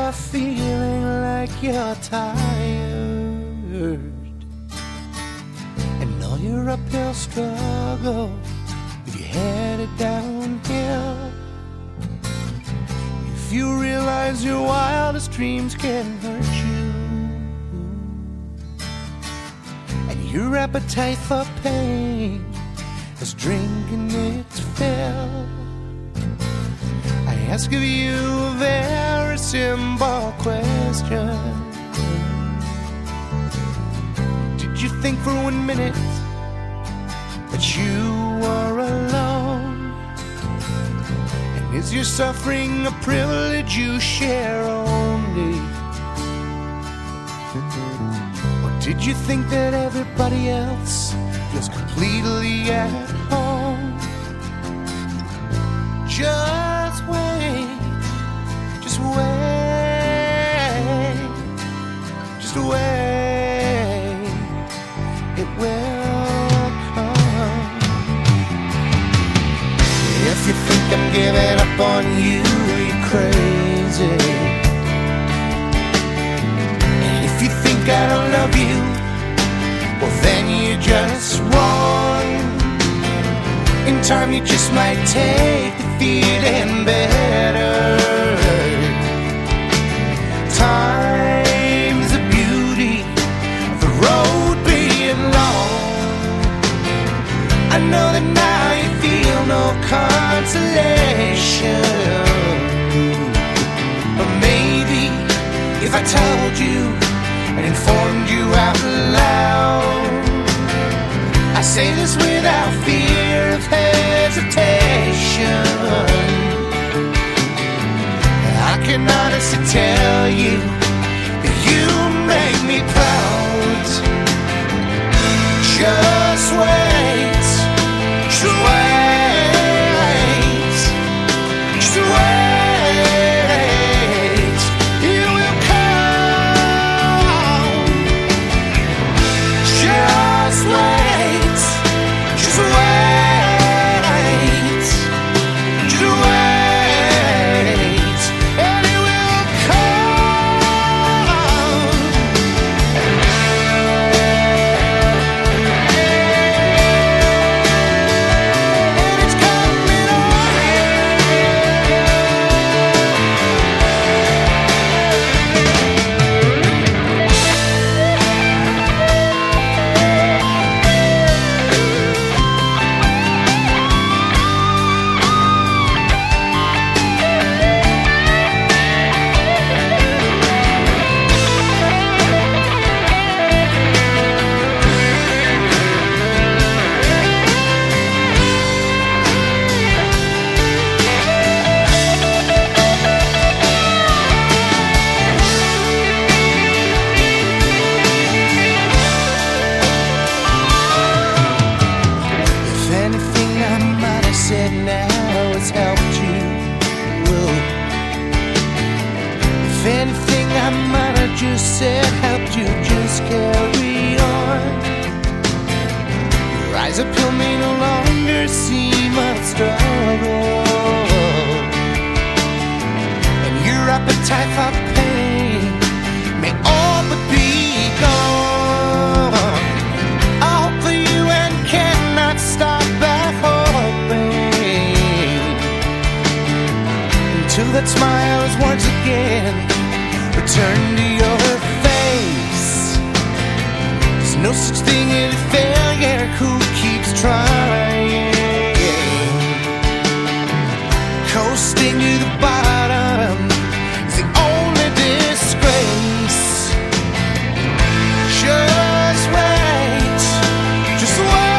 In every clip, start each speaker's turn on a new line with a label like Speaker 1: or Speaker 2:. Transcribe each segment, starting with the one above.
Speaker 1: you're feeling like you're tired, and all your uphill struggle, if you're headed downhill, if you realize your wildest dreams can hurt you, and your appetite for pain is drinking its fill, I ask of you a very simple question. Did you think for 1 minute that you were alone? And is your suffering a privilege you share only? Or did you think that everybody else feels completely at home? Just wait, just wait, just wait, it will come. If you think I'm giving up on you, you're crazy. And if you think I don't love you, well then you're just wrong. In time you just might take the feeling better. Time's the beauty of the road being long. I know that now you feel no consolation, but maybe if I told you and informed you out loud, I say this without fear of hesitation. I can honestly tell you that you make me proud. Just wait, just wait, just wait, it will come. Just wait, just wait, just wait, and it will come. And it's coming on. If anything I might have said now has helped you, well, if anything I might have just said helped you just carry on. Your eyes uphill may no longer seem a struggle, and your appetite for pain may all but be gone. I hope for you and cannot stop at hoping until that smile is once again returned to your face. There's no such thing as a failure who keeps trying. Coasting to the bottom is the only disgrace. Just wait, just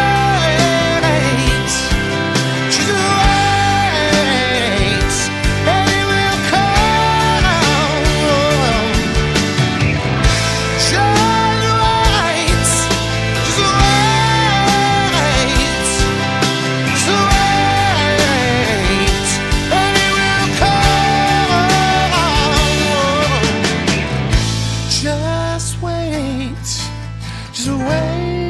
Speaker 1: wait, just wait, and it will come. Just wait, just wait, just wait, and it will come. Just wait, just wait.